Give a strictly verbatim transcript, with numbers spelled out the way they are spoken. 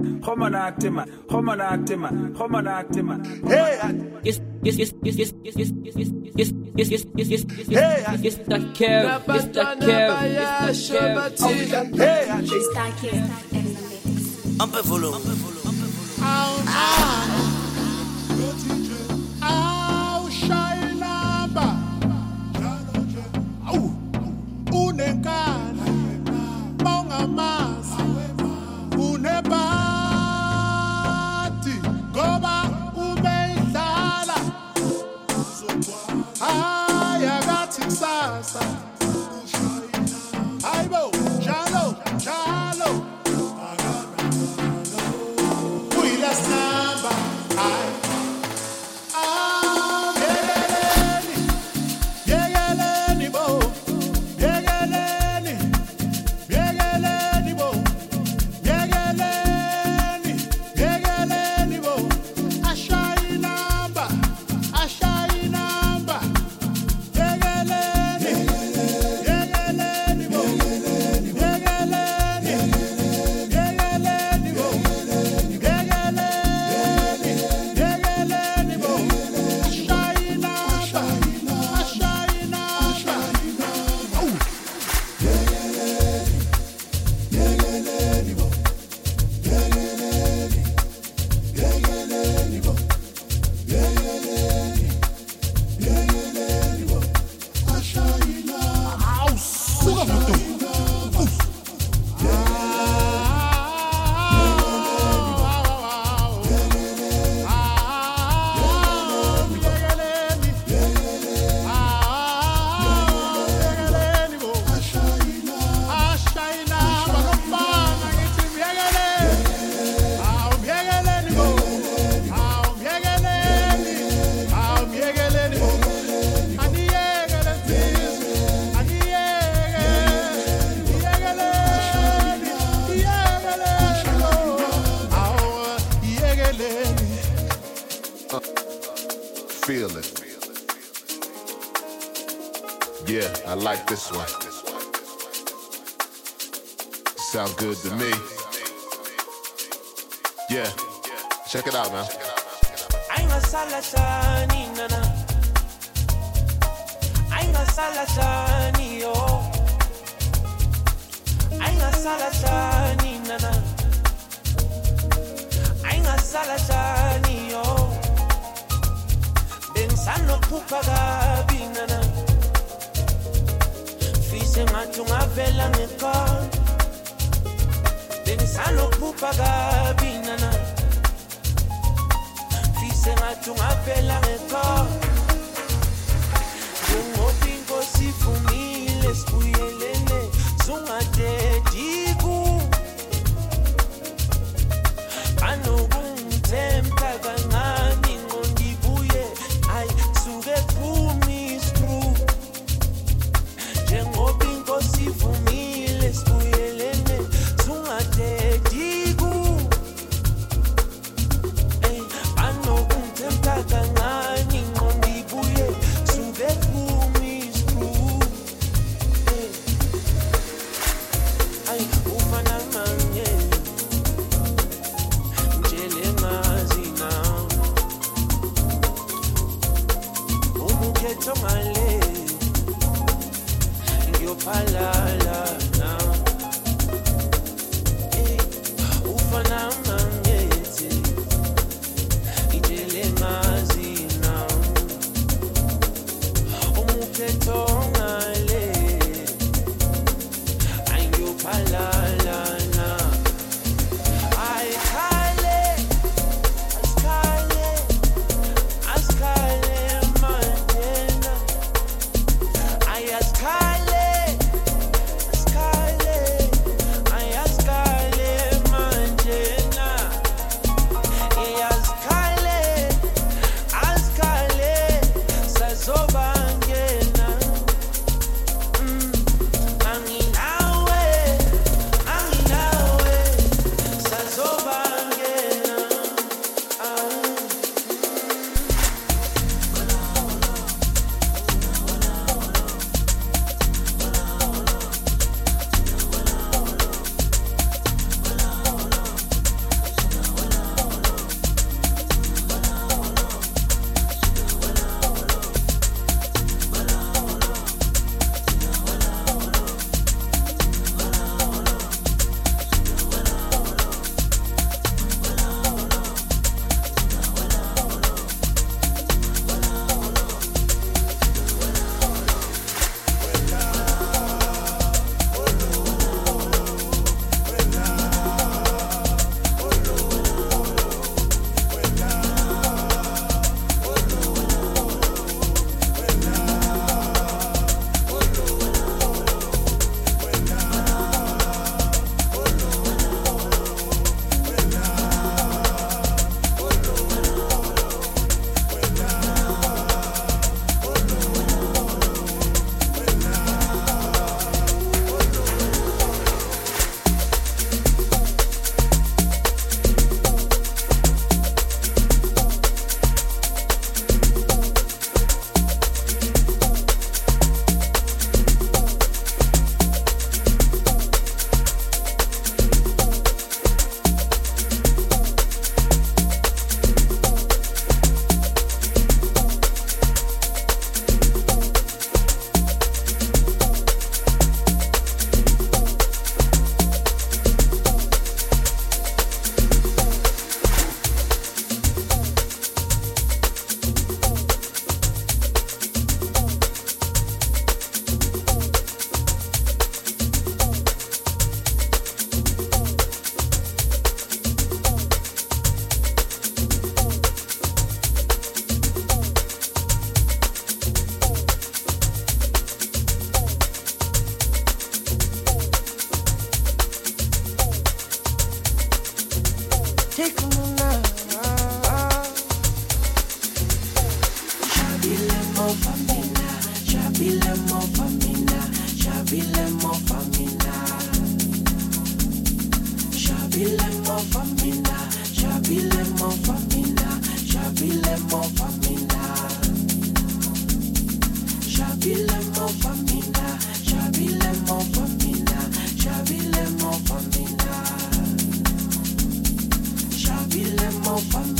Homanactima, Homanactima, Homanactima. Hey, yes, yes, yes, yes, yes, yes, yes, yes, yes, yes, yes, yes, yes, hey, yes, that care, yes, that care, yes, that care. Hey, it's that care. Un peu volume, un peu volume, un peu volume. Au shailamba, au unekana, mongamas, unebati, goba umeidala, ayagati sasa, aibo, jalo, jalo. Feel it. Yeah, I like this one. Sound good to me. Yeah, check it out, man. Ainga sala shani nana. Ainga sala shani yo. Ainga sala shani nana. Ainga sala shani yo. Sano pupaga binana Fise matunga vela ngekon Ben sano pupaga binana Fise matunga vela ngekon Jungo pingo sifumile skuyelene Zunga te digu Ano buntemta gangani ngondibuye Ay, suge pumi stru Jengo bingo si fumile skuyelene Zunga te digu Ay, ano untemta kangani ngondibuye Suge pumi stru Shabile mo famina, shabile mo famina, shabile mo famina. Shabile mo famina, shabile mo famina, shabile mo famina. Shabile mo famina.